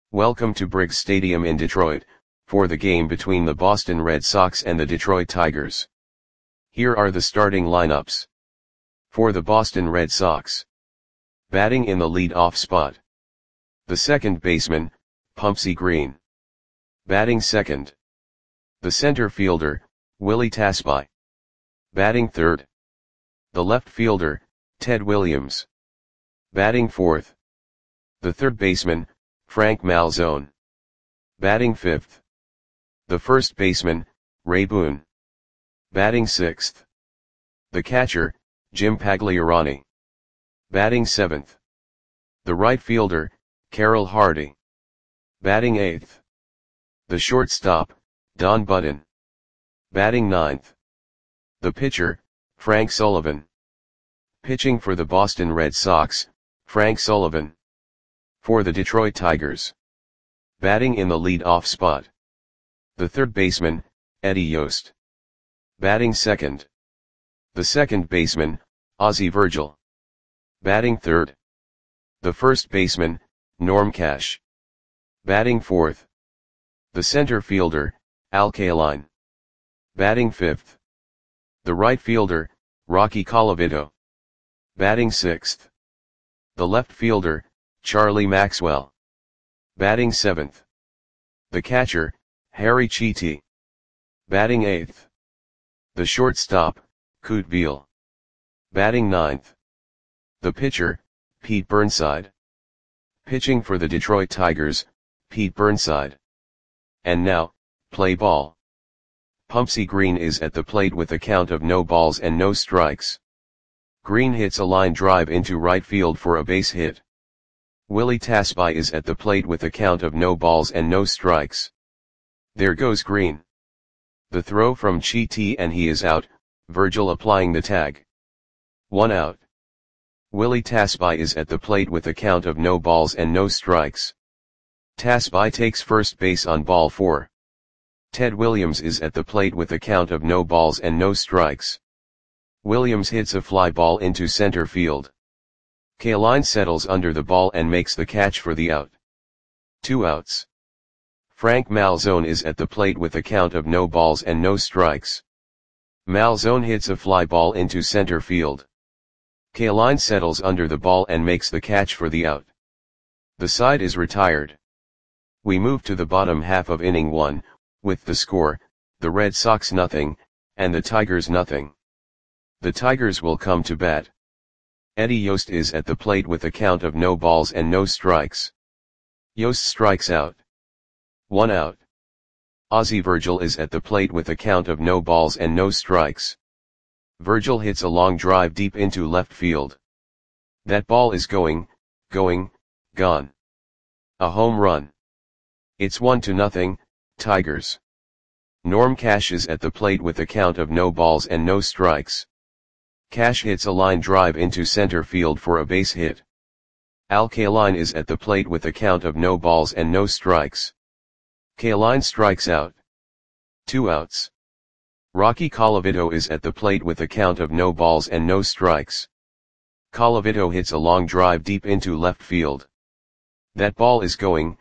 Welcome to Briggs Stadium in Detroit, for the game between the Boston Red Sox and the Detroit Tigers. Here are the starting lineups. For the Boston Red Sox. Batting in the lead-off spot. The second baseman, Pumpsie Green. Batting second. The center fielder, Willie Tasby. Batting third. The left fielder, Ted Williams. Batting fourth. The third baseman, Frank Malzone. Batting fifth. The first baseman, Ray Boone. Batting sixth. The catcher, Jim Pagliarani. Batting seventh. The right fielder, Carroll Hardy. Batting eighth. The shortstop, Don Button. Batting ninth. The pitcher, Frank Sullivan. Pitching for the Boston Red Sox, Frank Sullivan. For the Detroit Tigers. Batting in the lead-off spot. The third baseman, Eddie Yost. Batting second. The second baseman, Ozzie Virgil. Batting third. The first baseman, Norm Cash. Batting fourth. The center fielder, Al Kaline. Batting fifth. The right fielder, Rocky Colavito. Batting sixth. The left fielder, Charlie Maxwell. Batting seventh. The catcher, Harry Chiti. Batting eighth. The shortstop, Kute Veal. Batting ninth. The pitcher, Pete Burnside. Pitching for the Detroit Tigers, Pete Burnside. And now, play ball. Pumpsie Green is at the plate with a count of no balls and no strikes. Green hits a line drive into right field for a base hit. Willie Tasby is at the plate with a count of no balls and no strikes. There goes Green. The throw from Chiti and he is out, Virgil applying the tag. 1 out. Willie Tasby is at the plate with a count of no balls and no strikes. Tasby takes first base on ball 4. Ted Williams is at the plate with a count of no balls and no strikes. Williams hits a fly ball into center field. Kaline settles under the ball and makes the catch for the out. 2 outs. Frank Malzone is at the plate with a count of no balls and no strikes. Malzone hits a fly ball into center field. Kaline settles under the ball and makes the catch for the out. The side is retired. We move to the bottom half of inning 1, with the score, the Red Sox nothing, and the Tigers nothing. The Tigers will come to bat. Eddie Yost is at the plate with a count of no balls and no strikes. Yost strikes out. 1 out. Ozzie Virgil is at the plate with a count of no balls and no strikes. Virgil hits a long drive deep into left field. That ball is gone. A home run. It's 1-0, Tigers. Norm Cash is at the plate with a count of no balls and no strikes. Cash hits a line drive into center field for a base hit. Al Kaline is at the plate with a count of no balls and no strikes. Kaline strikes out. 2 outs. Rocky Colavito is at the plate with a count of no balls and no strikes. Colavito hits a long drive deep into left field. That ball is gone.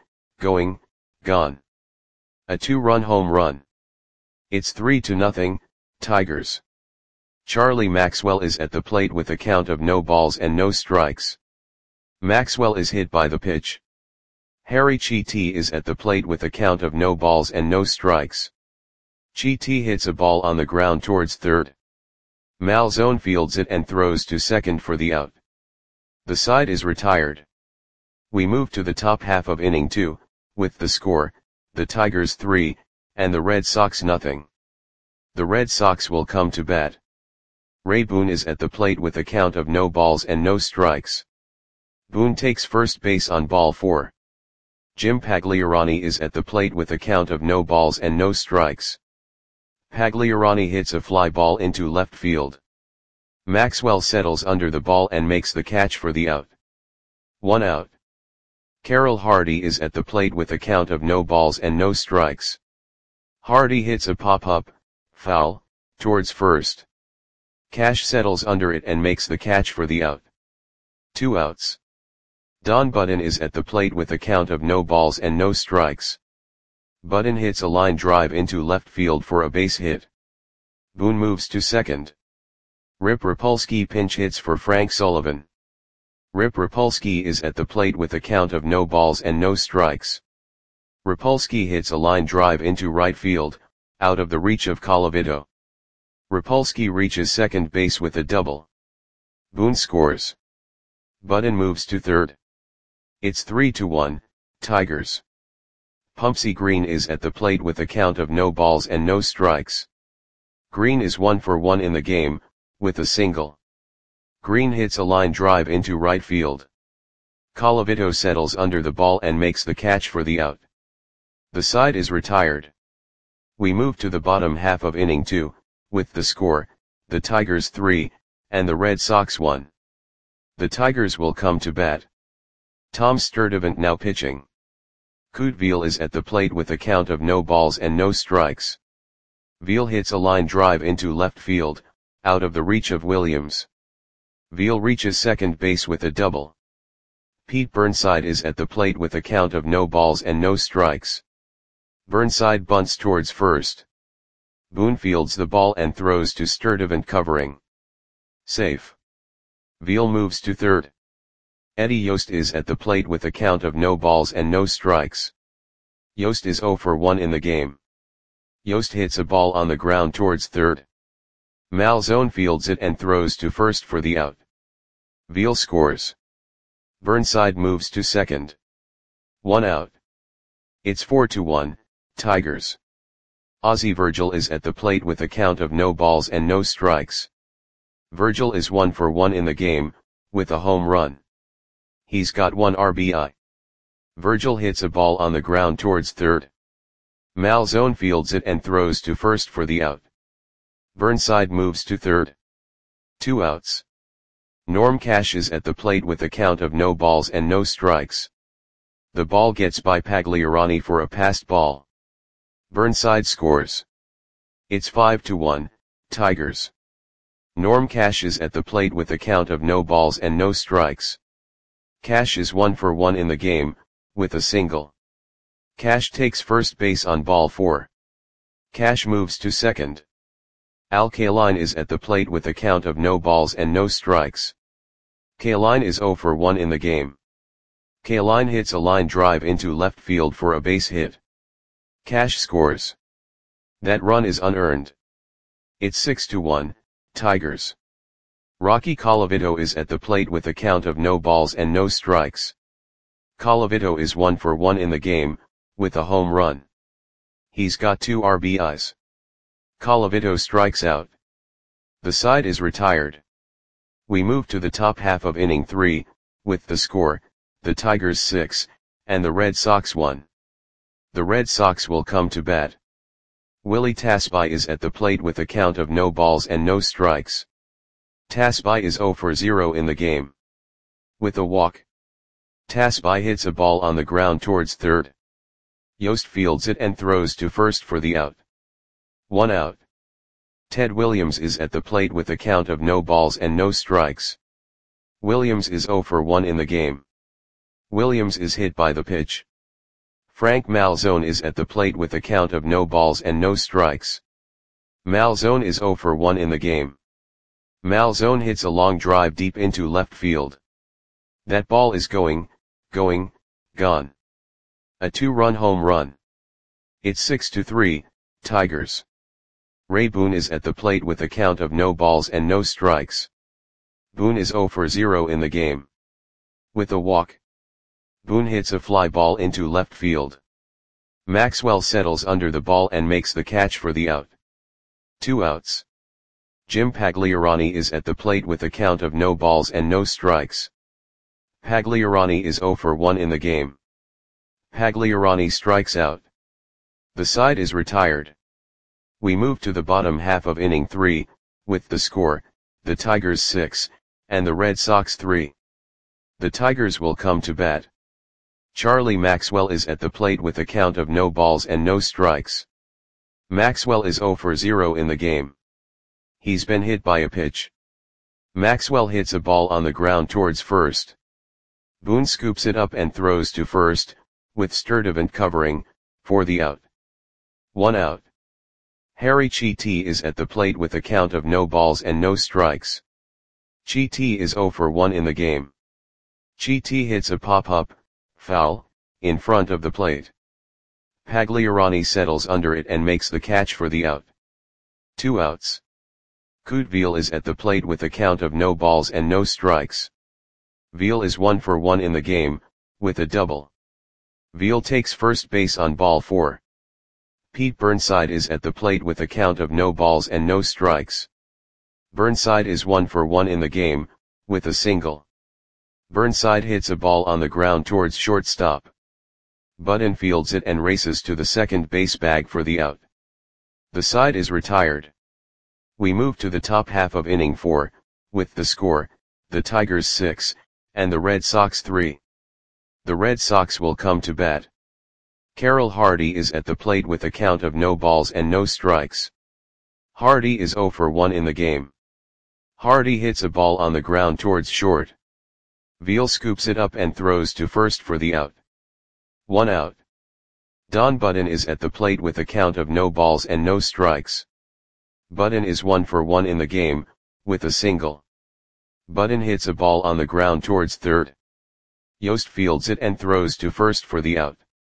A 2-run home run. It's 3-0, Tigers. Charlie Maxwell is at the plate with a count of no balls and no strikes. Maxwell is hit by the pitch. Harry Chiti is at the plate with a count of no balls and no strikes. Chiti hits a ball on the ground towards third. Malzone fields it and throws to second for the out. The side is retired. We move to the top half of inning 2, with the score, the Tigers 3, and the Red Sox nothing. The Red Sox will come to bat. Ray Boone is at the plate with a count of no balls and no strikes. Boone takes first base on ball 4. Jim Pagliarani is at the plate with a count of no balls and no strikes. Pagliarani hits a fly ball into left field. Maxwell settles under the ball and makes the catch for the out. 1 out. Carroll Hardy is at the plate with a count of no balls and no strikes. Hardy hits a pop-up, foul, towards first. Cash settles under it and makes the catch for the out. 2 outs. Don Button is at the plate with a count of no balls and no strikes. Button hits a line drive into left field for a base hit. Boone moves to second. Rip Rapolsky pinch hits for Frank Sullivan. Rip Rapolsky is at the plate with a count of no balls and no strikes. Rapolsky hits a line drive into right field, out of the reach of Colavito. Rapolsky reaches second base with a double. Boone scores. Button moves to third. It's 3-1, Tigers. Pumpsy Green is at the plate with a count of no balls and no strikes. Green is 1 for 1 in the game, with a single. Green hits a line drive into right field. Colavito settles under the ball and makes the catch for the out. The side is retired. We move to the bottom half of inning 2, with the score, the Tigers 3, and the Red Sox 1. The Tigers will come to bat. Tom Sturdivant now pitching. Couteville is at the plate with a count of no balls and no strikes. Veal hits a line drive into left field, out of the reach of Williams. Veal reaches second base with a double. Pete Burnside is at the plate with a count of no balls and no strikes. Burnside bunts towards first. Boone fields the ball and throws to Sturdivant covering. Safe. Veal moves to third. Eddie Yost is at the plate with a count of no balls and no strikes. Yost is 0 for 1 in the game. Yost hits a ball on the ground towards third. Malzone fields it and throws to first for the out. Veal scores. Burnside moves to second. 1 out. It's 4-1, Tigers. Ozzie Virgil is at the plate with a count of no balls and no strikes. Virgil is 1 for 1 in the game, with a home run. He's got 1 RBI. Virgil hits a ball on the ground towards third. Malzone fields it and throws to first for the out. Burnside moves to third. 2 outs. Norm Cash is at the plate with a count of no balls and no strikes. The ball gets by Pagliarani for a passed ball. Burnside scores. It's 5-1, Tigers. Norm Cash is at the plate with a count of no balls and no strikes. Cash is 1 for 1 in the game, with a single. Cash takes first base on ball 4. Cash moves to second. Al Kaline is at the plate with a count of no balls and no strikes. Kaline is 0 for 1 in the game. Kaline hits a line drive into left field for a base hit. Cash scores. That run is unearned. It's 6-1, Tigers. Rocky Colavito is at the plate with a count of no balls and no strikes. Colavito is 1 for 1 in the game, with a home run. He's got 2 RBIs. Colavito strikes out. The side is retired. We move to the top half of inning 3, with the score, the Tigers 6, and the Red Sox 1. The Red Sox will come to bat. Willie Tasby is at the plate with a count of no balls and no strikes. Tasby is 0 for 0 in the game. With a walk. Tasby hits a ball on the ground towards third. Yost fields it and throws to first for the out. 1 out. Ted Williams is at the plate with a count of no balls and no strikes. Williams is 0 for 1 in the game. Williams is hit by the pitch. Frank Malzone is at the plate with a count of no balls and no strikes. Malzone is 0 for 1 in the game. Malzone hits a long drive deep into left field. That ball is gone. A 2-run home run. It's 6-3, Tigers. Ray Boone is at the plate with a count of no balls and no strikes. Boone is 0 for 0 in the game. With a walk. Boone hits a fly ball into left field. Maxwell settles under the ball and makes the catch for the out. 2 outs. Jim Pagliarani is at the plate with a count of no balls and no strikes. Pagliarani is 0 for 1 in the game. Pagliarani strikes out. The side is retired. We move to the bottom half of inning 3, with the score, the Tigers 6, and the Red Sox 3. The Tigers will come to bat. Charlie Maxwell is at the plate with a count of no balls and no strikes. Maxwell is 0 for 0 in the game. He's been hit by a pitch. Maxwell hits a ball on the ground towards first. Boone scoops it up and throws to first, with Sturdivant covering, for the out. 1 out. Harry Chiti is at the plate with a count of no balls and no strikes. Chiti is 0 for 1 in the game. Chiti hits a pop-up, foul, in front of the plate. Pagliarani settles under it and makes the catch for the out. 2 outs. Kootveal is at the plate with a count of no balls and no strikes. Veal is 1 for 1 in the game, with a double. Veal takes first base on ball 4. Pete Burnside is at the plate with a count of no balls and no strikes. Burnside is 1 for 1 in the game, with a single. Burnside hits a ball on the ground towards shortstop. Button fields it and races to the second base bag for the out. The side is retired. We move to the top half of inning 4, with the score, the Tigers 6, and the Red Sox 3. The Red Sox will come to bat. Carroll Hardy is at the plate with a count of no balls and no strikes. Hardy is 0 for 1 in the game. Hardy hits a ball on the ground towards short. Veal scoops it up and throws to first for the out. 1 out. Don Button is at the plate with a count of no balls and no strikes. Button is 1 for 1 in the game, with a single. Button hits a ball on the ground towards third. Yost fields it and throws to first for the out.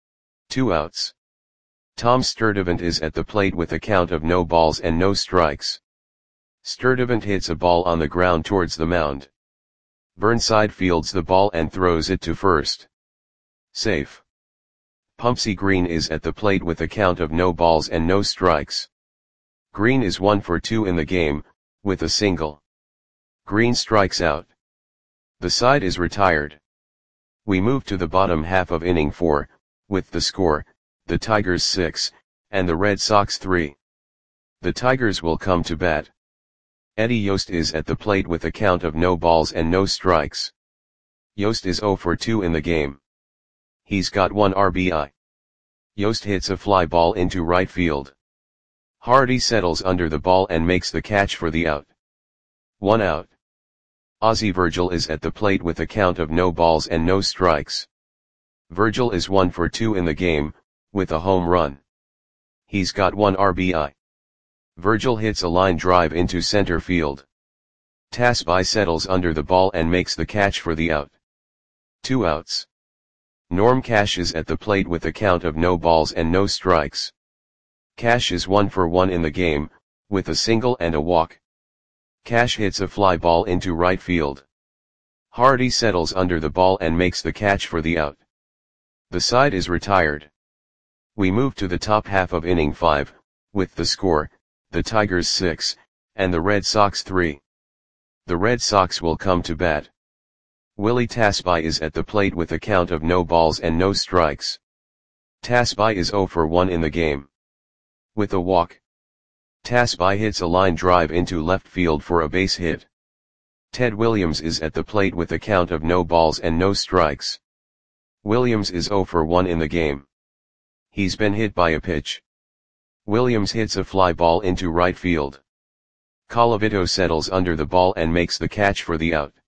2 outs. Tom Sturdivant is at the plate with a count of no balls and no strikes. Sturdivant hits a ball on the ground towards the mound. Burnside fields the ball and throws it to first. Safe. Pumpsy Green is at the plate with a count of no balls and no strikes. Green is 1 for 2 in the game, with a single. Green strikes out. The side is retired. We move to the bottom half of inning 4, with the score, the Tigers 6, and the Red Sox 3. The Tigers will come to bat. Eddie Yost is at the plate with a count of no balls and no strikes. Yost is 0 for 2 in the game. He's got 1 RBI. Yost hits a fly ball into right field. Hardy settles under the ball and makes the catch for the out. 1 out. Ozzie Virgil is at the plate with a count of no balls and no strikes. Virgil is 1 for 2 in the game, with a home run. He's got 1 RBI. Virgil hits a line drive into center field. Tasby settles under the ball and makes the catch for the out. 2 outs. Norm Cash is at the plate with a count of no balls and no strikes. Cash is 1 for 1 in the game, with a single and a walk. Cash hits a fly ball into right field. Hardy settles under the ball and makes the catch for the out. The side is retired. We move to the top half of inning 5, with the score, the Tigers 6, and the Red Sox 3. The Red Sox will come to bat. Willie Tasby is at the plate with a count of no balls and no strikes. Tasby is 0 for 1 in the game. With a walk. Tasby hits a line drive into left field for a base hit. Ted Williams is at the plate with a count of no balls and no strikes. Williams is 0 for 1 in the game. He's been hit by a pitch. Williams hits a fly ball into right field. Colavito settles under the ball and makes the catch for the out.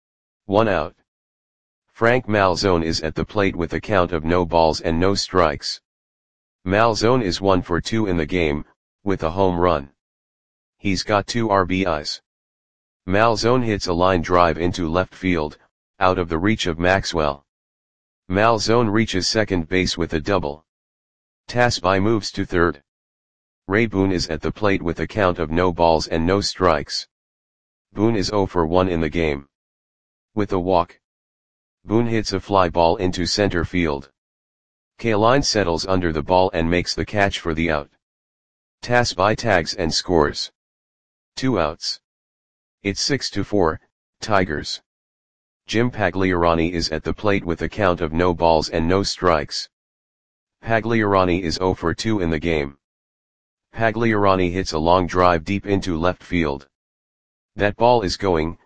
1 out. Frank Malzone is at the plate with a count of no balls and no strikes. Malzone is 1 for 2 in the game, with a home run. He's got 2 RBIs. Malzone hits a line drive into left field, out of the reach of Maxwell. Malzone reaches second base with a double. Tasby moves to third. Ray Boone is at the plate with a count of no balls and no strikes. Boone is 0 for 1 in the game. With a walk. Boone hits a fly ball into center field. Kaline settles under the ball and makes the catch for the out. Tasby tags and scores. 2 outs. It's 6-4, Tigers. Jim Pagliarani is at the plate with a count of no balls and no strikes. Pagliarani is 0 for 2 in the game. Pagliarani hits a long drive deep into left field. That ball is gone.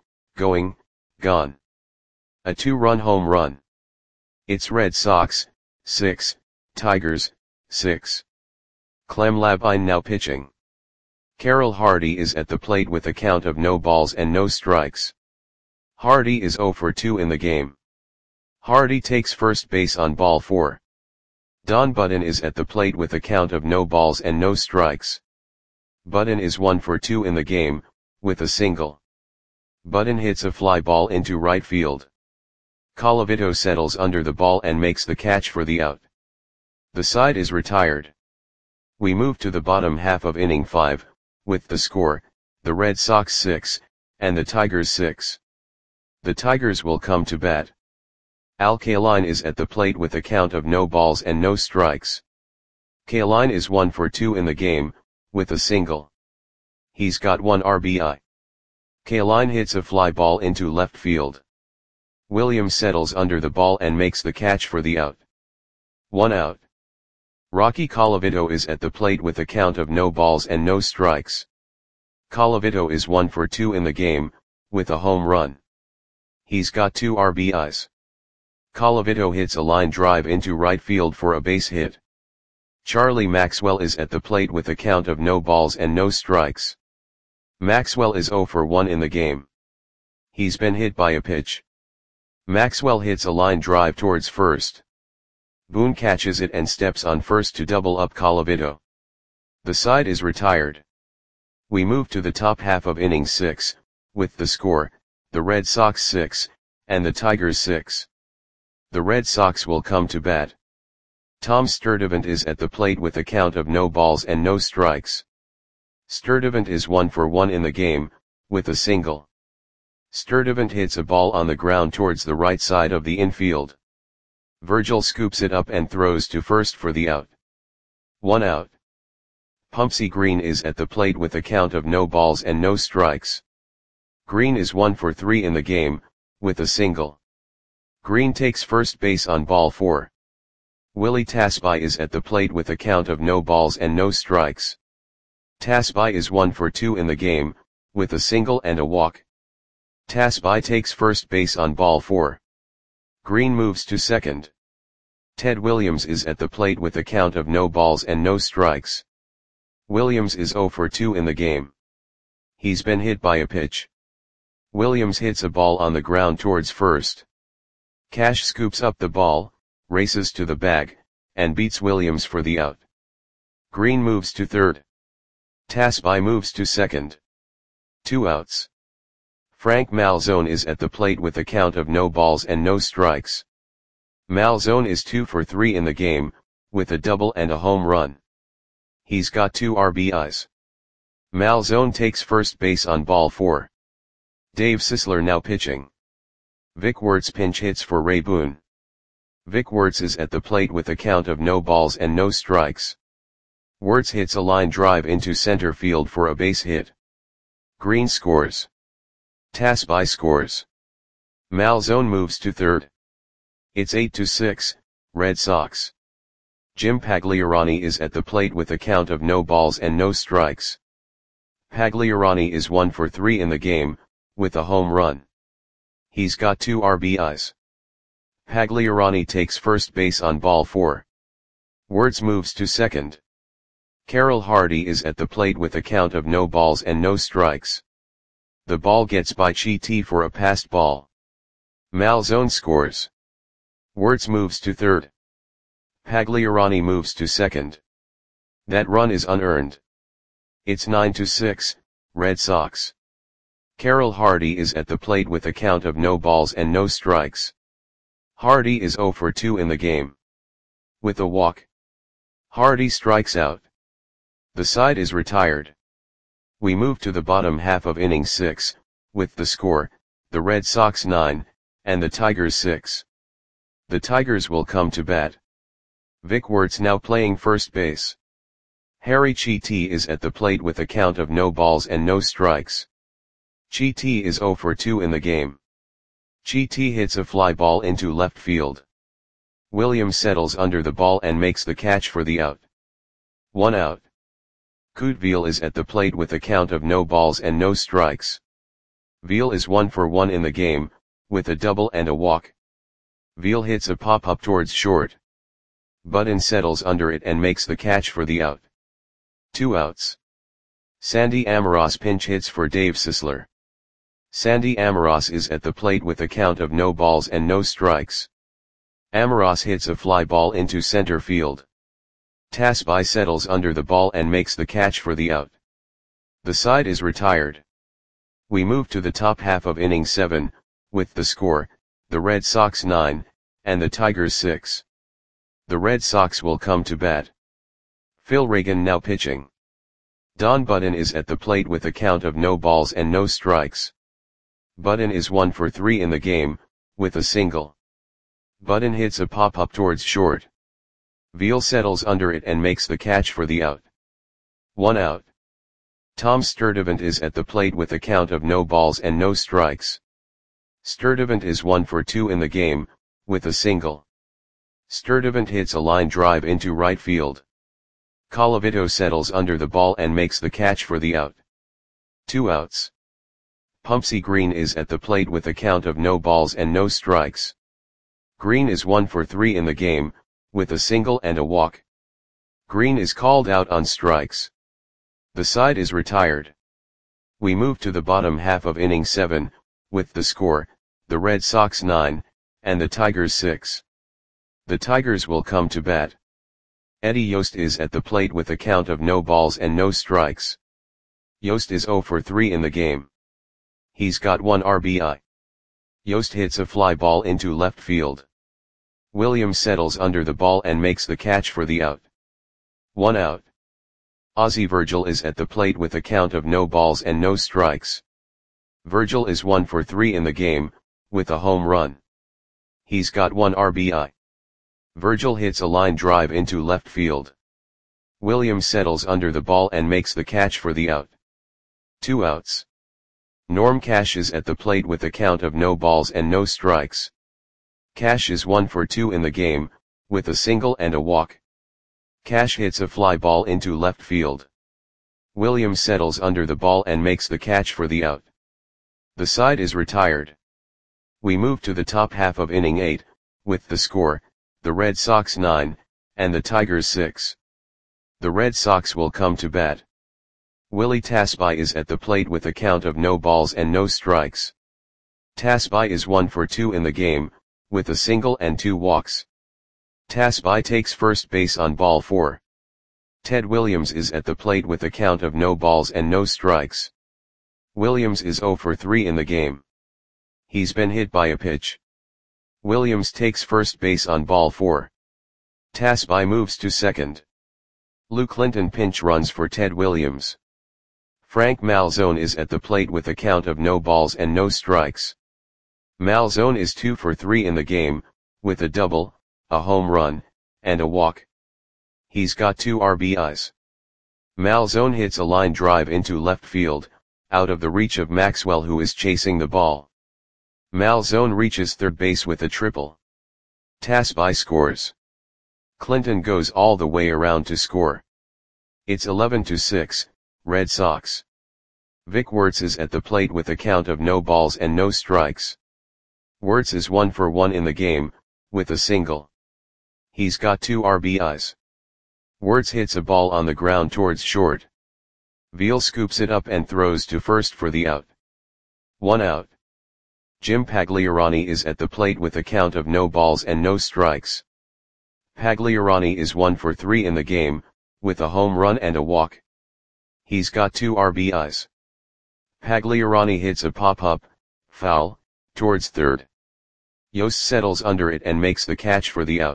A 2-run home run. It's Red Sox, 6, Tigers, 6. Clem Labine now pitching. Carroll Hardy is at the plate with a count of no balls and no strikes. Hardy is 0 for 2 in the game. Hardy takes first base on ball 4. Don Button is at the plate with a count of no balls and no strikes. Button is 1 for 2 in the game, with a single. Button hits a fly ball into right field. Colavito settles under the ball and makes the catch for the out. The side is retired. We move to the bottom half of inning 5, with the score, the Red Sox 6, and the Tigers 6. The Tigers will come to bat. Al Kaline is at the plate with a count of no balls and no strikes. Kaline is 1 for 2 in the game, with a single. He's got 1 RBI. Kaline hits a fly ball into left field. Williams settles under the ball and makes the catch for the out. 1 out. Rocky Colavito is at the plate with a count of no balls and no strikes. Colavito is 1 for 2 in the game, with a home run. He's got 2 RBIs. Colavito hits a line drive into right field for a base hit. Charlie Maxwell is at the plate with a count of no balls and no strikes. Maxwell is 0 for 1 in the game. He's been hit by a pitch. Maxwell hits a line drive towards first. Boone catches it and steps on first to double up Colavito. The side is retired. We move to the top half of inning 6, with the score, the Red Sox 6, and the Tigers 6. The Red Sox will come to bat. Tom Sturdivant is at the plate with a count of no balls and no strikes. Sturdivant is 1 for 1 in the game, with a single. Sturdivant hits a ball on the ground towards the right side of the infield. Virgil scoops it up and throws to first for the out. 1 out. Pumpsy Green is at the plate with a count of no balls and no strikes. Green is 1 for 3 in the game, with a single. Green takes first base on ball 4. Willie Tasby is at the plate with a count of no balls and no strikes. Tasby is 1 for 2 in the game, with a single and a walk. Tasby takes first base on ball 4. Green moves to second. Ted Williams is at the plate with a count of no balls and no strikes. Williams is 0 for 2 in the game. He's been hit by a pitch. Williams hits a ball on the ground towards first. Cash scoops up the ball, races to the bag, and beats Williams for the out. Green moves to third. Tasby moves to second. 2 outs. Frank Malzone is at the plate with a count of no balls and no strikes. Malzone is 2 for 3 in the game, with a double and a home run. He's got 2 RBIs. Malzone takes first base on ball 4. Dave Sisler now pitching. Vic Wertz pinch hits for Ray Boone. Vic Wertz is at the plate with a count of no balls and no strikes. Wertz hits a line drive into center field for a base hit. Green scores. Tasby scores. Malzone moves to third. It's 8-6, Red Sox. Jim Pagliarani is at the plate with a count of no balls and no strikes. Pagliarani is 1 for 3 in the game, with a home run. He's got 2 RBIs. Pagliarani takes first base on ball 4. Wertz moves to second. Carroll Hardy is at the plate with a count of no balls and no strikes. The ball gets by Chiti for a passed ball. Malzone scores. Wertz moves to third. Pagliarani moves to second. That run is unearned. It's 9-6, Red Sox. Carroll Hardy is at the plate with a count of no balls and no strikes. Hardy is 0 for 2 in the game. With a walk. Hardy strikes out. The side is retired. We move to the bottom half of inning 6, with the score, the Red Sox 9, and the Tigers 6. The Tigers will come to bat. Vic Wertz now playing first base. Harry Chiti is at the plate with a count of no balls and no strikes. Chiti is 0 for 2 in the game. Chiti hits a fly ball into left field. Williams settles under the ball and makes the catch for the out. 1 out. Kute is at the plate with a count of no balls and no strikes. Veal is 1 for 1 in the game, with a double and a walk. Veal hits a pop-up towards short. Button settles under it and makes the catch for the out. 2 outs. Sandy Amoros pinch hits for Dave Sisler. Sandy Amoros is at the plate with a count of no balls and no strikes. Amoros hits a fly ball into center field. Tasby settles under the ball and makes the catch for the out. The side is retired. We move to the top half of inning 7, with the score, the Red Sox 9, and the Tigers 6. The Red Sox will come to bat. Phil Reagan now pitching. Don Button is at the plate with a count of no balls and no strikes. Button is 1 for 3 in the game, with a single. Button hits a pop-up towards short. Veal settles under it and makes the catch for the out. 1 out. Tom Sturdivant is at the plate with a count of no balls and no strikes. Sturdivant is 1 for 2 in the game, with a single. Sturdivant hits a line drive into right field. Colavito settles under the ball and makes the catch for the out. 2 outs. Pumpsy Green is at the plate with a count of no balls and no strikes. Green is 1 for 3 in the game, with a single and a walk. Green is called out on strikes. The side is retired. We move to the bottom half of inning 7, with the score, the Red Sox 9, and the Tigers 6. The Tigers will come to bat. Eddie Yost is at the plate with a count of no balls and no strikes. Yost is 0 for 3 in the game. He's got 1 RBI. Yost hits a fly ball into left field. Williams settles under the ball and makes the catch for the out. 1 out. Ozzie Virgil is at the plate with a count of no balls and no strikes. Virgil is 1 for 3 in the game, with a home run. He's got 1 RBI. Virgil hits a line drive into left field. Williams settles under the ball and makes the catch for the out. 2 outs. Norm Cash is at the plate with a count of no balls and no strikes. Cash is 1 for 2 in the game, with a single and a walk. Cash hits a fly ball into left field. Williams settles under the ball and makes the catch for the out. The side is retired. We move to the top half of inning 8, with the score, the Red Sox 9, and the Tigers 6. The Red Sox will come to bat. Willie Tasby is at the plate with a count of no balls and no strikes. Tasby is 1 for 2 in the game, with a single and 2 walks. Tasby takes first base on ball 4. Ted Williams is at the plate with a count of no balls and no strikes. Williams is 0 for 3 in the game. He's been hit by a pitch. Williams takes first base on ball 4. Tasby moves to second. Lou Clinton pinch runs for Ted Williams. Frank Malzone is at the plate with a count of no balls and no strikes. Malzone is 2 for 3 in the game, with a double, a home run, and a walk. He's got 2 RBIs. Malzone hits a line drive into left field, out of the reach of Maxwell who is chasing the ball. Malzone reaches third base with a triple. Tasby scores. Clinton goes all the way around to score. It's 11-6, Red Sox. Vic Wertz is at the plate with a count of no balls and no strikes. Wertz is 1 for 1 in the game, with a single. He's got 2 RBIs. Wertz hits a ball on the ground towards short. Veal scoops it up and throws to first for the out. 1 out. Jim Pagliarani is at the plate with a count of no balls and no strikes. Pagliarani is 1 for 3 in the game, with a home run and a walk. He's got 2 RBIs. Pagliarani hits a pop-up, foul, towards third. Yost settles under it and makes the catch for the out.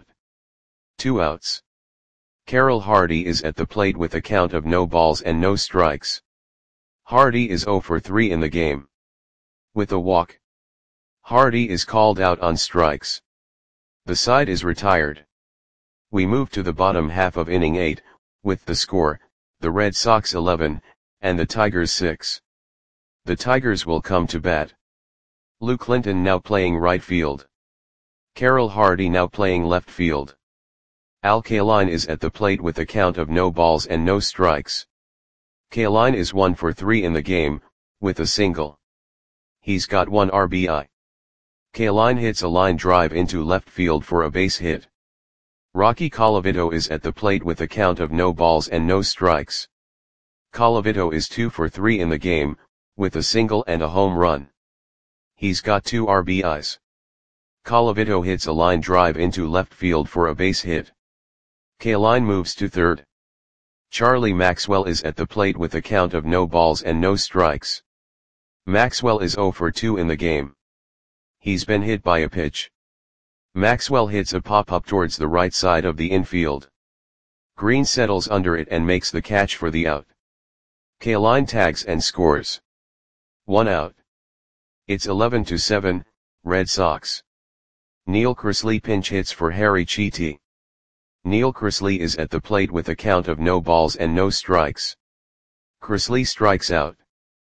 2 outs. Carroll Hardy is at the plate with a count of no balls and no strikes. Hardy is 0 for 3 in the game. With a walk. Hardy is called out on strikes. The side is retired. We move to the bottom half of inning 8, with the score, the Red Sox 11, and the Tigers 6. The Tigers will come to bat. Lou Clinton now playing right field. Carroll Hardy now playing left field. Al Kaline is at the plate with a count of no balls and no strikes. Kaline is 1 for 3 in the game, with a single. He's got 1 RBI. Kaline hits a line drive into left field for a base hit. Rocky Colavito is at the plate with a count of no balls and no strikes. Colavito is 2 for 3 in the game, with a single and a home run. He's got 2 RBIs. Colavito hits a line drive into left field for a base hit. Kaline moves to third. Charlie Maxwell is at the plate with a count of no balls and no strikes. Maxwell is 0 for 2 in the game. He's been hit by a pitch. Maxwell hits a pop-up towards the right side of the infield. Green settles under it and makes the catch for the out. Kaline tags and scores. 1 out. It's 11-7, Red Sox. Neil Cresley pinch hits for Harry Chiti. Neil Cresley is at the plate with a count of no balls and no strikes. Cresley strikes out.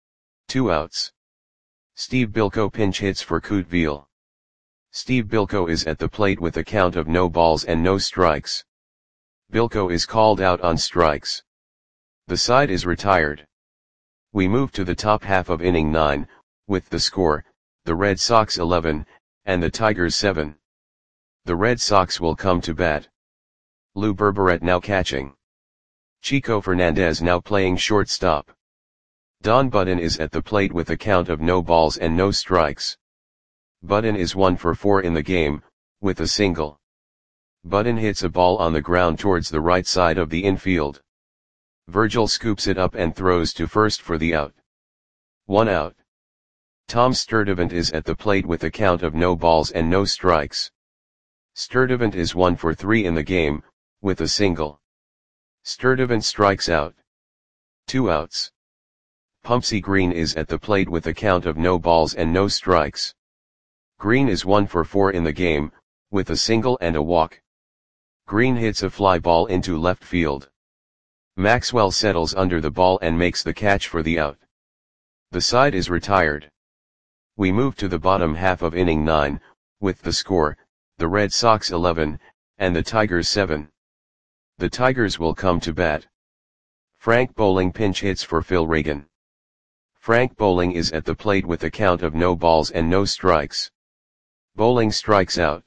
2 outs. Steve Bilko pinch hits for Couteville. Steve Bilko is at the plate with a count of no balls and no strikes. Bilko is called out on strikes. The side is retired. We move to the top half of inning 9, with the score, the Red Sox 11, and the Tigers 7. The Red Sox will come to bat. Lou Berberet now catching. Chico Fernandez now playing shortstop. Don Budden is at the plate with a count of no balls and no strikes. Budden is 1 for 4 in the game, with a single. Budden hits a ball on the ground towards the right side of the infield. Virgil scoops it up and throws to first for the out. 1 out. Tom Sturdivant is at the plate with a count of no balls and no strikes. Sturdivant is 1 for 3 in the game, with a single. Sturdivant strikes out. 2 outs. Pumpsy Green is at the plate with a count of no balls and no strikes. Green is 1 for 4 in the game, with a single and a walk. Green hits a fly ball into left field. Maxwell settles under the ball and makes the catch for the out. The side is retired. We move to the bottom half of inning 9, with the score, the Red Sox 11, and the Tigers 7. The Tigers will come to bat. Frank Bowling pinch hits for Phil Reagan. Frank Bowling is at the plate with a count of no balls and no strikes. Bowling strikes out.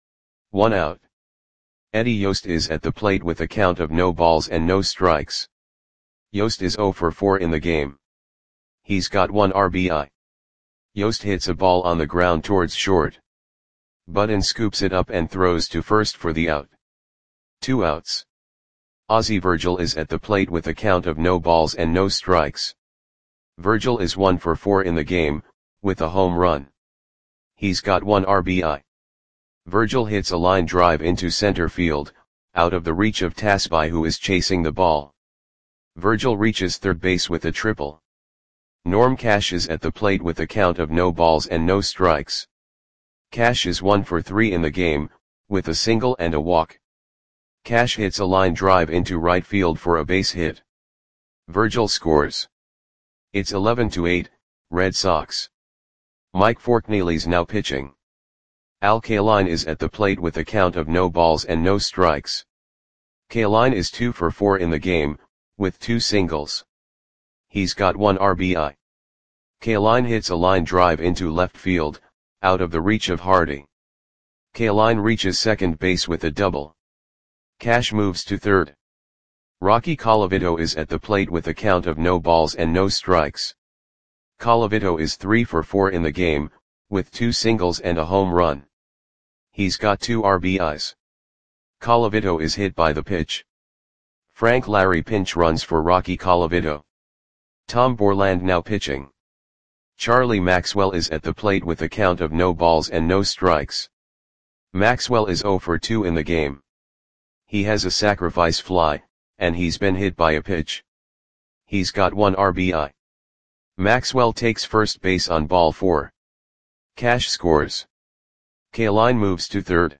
1 out. Eddie Yost is at the plate with a count of no balls and no strikes. Yost is 0 for 4 in the game. He's got 1 RBI. Yost hits a ball on the ground towards short. Budden scoops it up and throws to first for the out. 2 outs. Ozzie Virgil is at the plate with a count of no balls and no strikes. Virgil is 1 for 4 in the game, with a home run. He's got 1 RBI. Virgil hits a line drive into center field, out of the reach of Tasby, who is chasing the ball. Virgil reaches third base with a triple. Norm Cash is at the plate with a count of no balls and no strikes. Cash is 1 for 3 in the game, with a single and a walk. Cash hits a line drive into right field for a base hit. Virgil scores. It's 11-8, Red Sox. Mike Forkneely's now pitching. Al Kaline is at the plate with a count of no balls and no strikes. Kaline is 2 for 4 in the game, with 2 singles. He's got 1 RBI. Kaline hits a line drive into left field, out of the reach of Hardy. Kaline reaches second base with a double. Cash moves to third. Rocky Colavito is at the plate with a count of no balls and no strikes. Colavito is 3 for 4 in the game, with 2 singles and a home run. He's got 2 RBIs. Colavito is hit by the pitch. Frank Larry pinch runs for Rocky Colavito. Tom Borland now pitching. Charlie Maxwell is at the plate with a count of no balls and no strikes. Maxwell is 0 for 2 in the game. He has a sacrifice fly, and he's been hit by a pitch. He's got 1 RBI. Maxwell takes first base on ball 4. Cash scores. Kaline moves to third.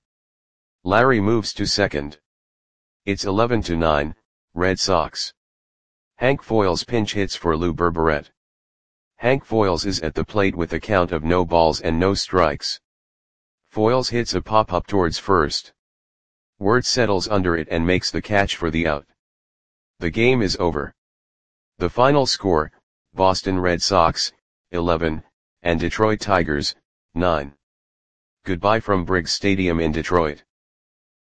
Larry moves to second. It's 11-9, Red Sox. Hank Foils pinch hits for Lou Berberet. Hank Foils is at the plate with a count of no balls and no strikes. Foils hits a pop-up towards first. Wirtz settles under it and makes the catch for the out. The game is over. The final score, Boston Red Sox, 11, and Detroit Tigers, 9. Goodbye from Briggs Stadium in Detroit.